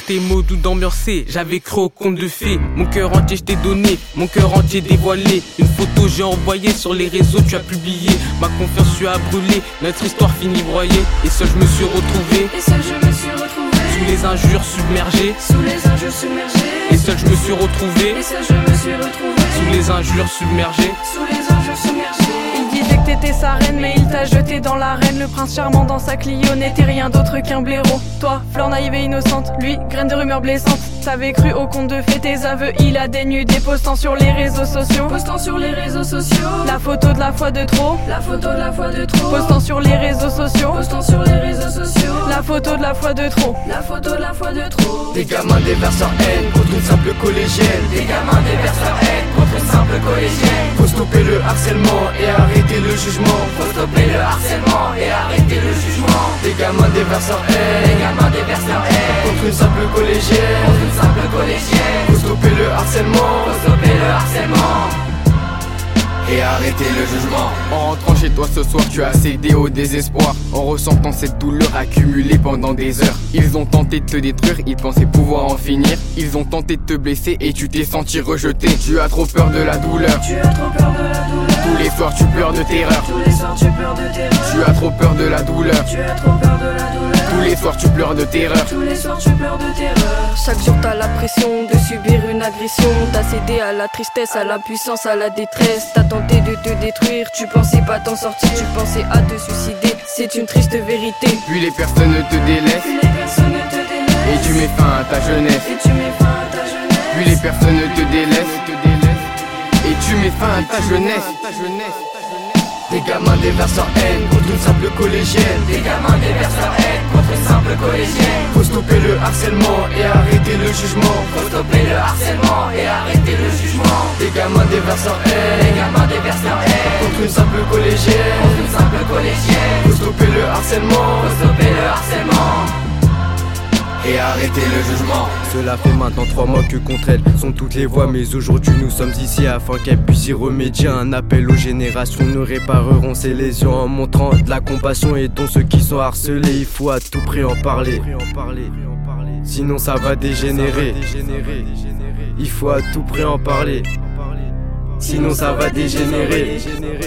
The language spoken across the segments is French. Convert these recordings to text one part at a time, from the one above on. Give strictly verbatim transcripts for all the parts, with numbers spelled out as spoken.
tes mots doux d'ambiancer, j'avais cru au conte de fées. Mon cœur entier je t'ai donné, mon cœur entier dévoilé. Une photo j'ai envoyée sur les réseaux, tu as publié. Ma confiance tu as brûlé, notre histoire finit broyée. Et seul je me suis retrouvé, et seul je me suis retrouvé, sous les injures submergées, sous les injures submergées. Et seul je me suis retrouvé, et seul je me suis retrouvé, sous les injures submergées, sous les injures submergées. Il disait que t'étais sa reine, mais il t'a jeté dans l'arène. Le prince charmant dans sa Clio n'était rien d'autre qu'un blaireau. Toi, fleur naïve et innocente, lui, graine de rumeurs blessantes. T'avais cru au conte de fées, tes aveux, il a dénudé, postant sur les réseaux sociaux. Postant sur les réseaux sociaux, la photo de la fois de trop. La photo de la fois de trop. Postant sur les réseaux sociaux. Postant sur les réseaux sociaux, la photo de la fois de trop. La photo de la fois de trop. Des gamins déversent leur haine contre une simple collégienne. Des gamins déversent leur haine contre une simple collégienne. Faut stopper le harcèlement et arrêter le jugement. Faut stopper le harcèlement et arrêter le jugement. Des gamins déversent leur haine. Des gamins déversent leur haine contre une simple collégienne. Contre une simple collégienne. Faut stopper le harcèlement. Faut stopper le harcèlement et arrêter le jugement. En rentrant chez toi ce soir, tu as cédé au désespoir, en ressentant cette douleur accumulée pendant des heures. Ils ont tenté de te détruire, ils pensaient pouvoir en finir. Ils ont tenté de te blesser et tu t'es senti rejeté. Tu as trop peur de la douleur. Tu as trop peur de la douleur. Tous les soirs tu pleures de terreur. Tous les soirs tu pleures de terreur. Tu as trop peur de la douleur. Tu as trop peur de la douleur. Tous les soirs tu pleures de terreur. Tous les soirs tu pleures de terreur. Chaque jour t'as la pression de subir une agression. T'as cédé à la tristesse, à l'impuissance, à la détresse. T'as tenté de te détruire, tu pensais pas t'en sortir, tu pensais à te suicider. C'est une triste vérité. Puis les personnes te délaissent. Puis les personnes te délaissent. Et tu mets fin à ta jeunesse. Et tu mets fin à ta jeunesse. Puis les personnes te délaissent. Et tu mets fin à ta jeunesse. Des gamins déversent leur haine contre une simple collégienne. Des gamins déversent leur haine contre une simple collégienne. Faut stopper le harcèlement et arrêter le jugement. Faut stopper le harcèlement et arrêter le jugement. Des gamins déversent leur haine. Des gamins déversent leur haine contre une simple collégienne. Contre une simple collégienne. Faut stopper le harcèlement. Faut stopper le harcèlement et arrêter le jugement. Cela fait maintenant trois mois que contre elle sont toutes les voix. Mais aujourd'hui nous sommes ici afin qu'elle puisse y remédier. Un appel aux générations, nous réparerons ces lésions en montrant de la compassion. Aidons ceux qui sont harcelés, il faut à tout prix en parler. Sinon ça va dégénérer. Il faut à tout prix en parler. Sinon ça va dégénérer.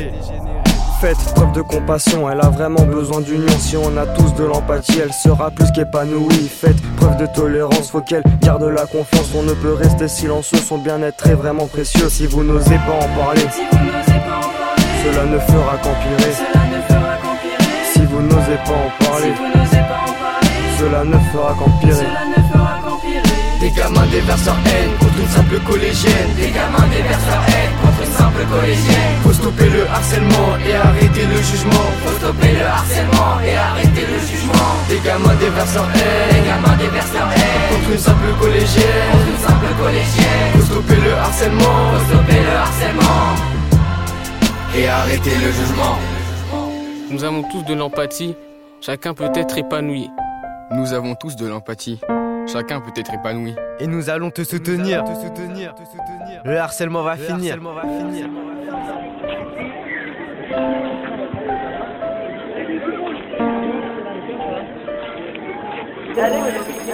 Faites preuve de compassion, elle a vraiment besoin d'union. Si on a tous de l'empathie, elle sera plus qu'épanouie. Faites preuve de tolérance, faut qu'elle garde la confiance. On ne peut rester silencieux, son bien-être est vraiment précieux. Si vous n'osez pas en parler, si vous n'osez pas en parler, cela ne fera qu'empirer. Cela ne fera qu'empirer. Si vous n'osez pas en parler, si vous n'osez pas en parler, cela ne fera qu'empirer. Cela ne fera qu'empirer. Des gamins déversent leur haine contre une simple collégienne. Des gamins déversent leur haine contre une simple collégienne. Faut stopper le harcèlement et arrêter le jugement. Faut stopper le harcèlement et arrêter le jugement. Des gamins déversent leur haine. Des gamins déversent leur haine contre une simple collégienne. Contre une simple collégienne. Faut stopper le harcèlement. Faut stopper le harcèlement et arrêter le jugement. Nous avons tous de l'empathie, chacun peut être épanoui. Nous avons tous de l'empathie, chacun peut être épanoui. Et nous allons te soutenir. Le harcèlement va finir. Allez,